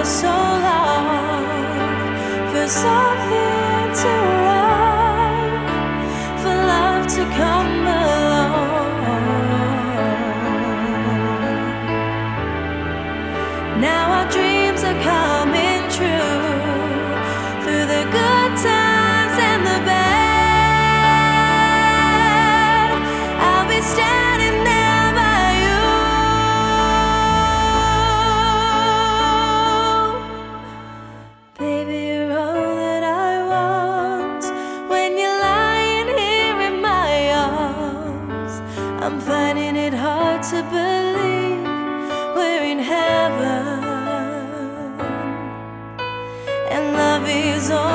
for so long, for something to write, for love to come along. Now our dreams are coming true, through the good times and the bad. I'll be standing there by you. Baby, you're all that I want. When you're lying here in my arms, I'm finding it hard to believe we're in heaven, and love is all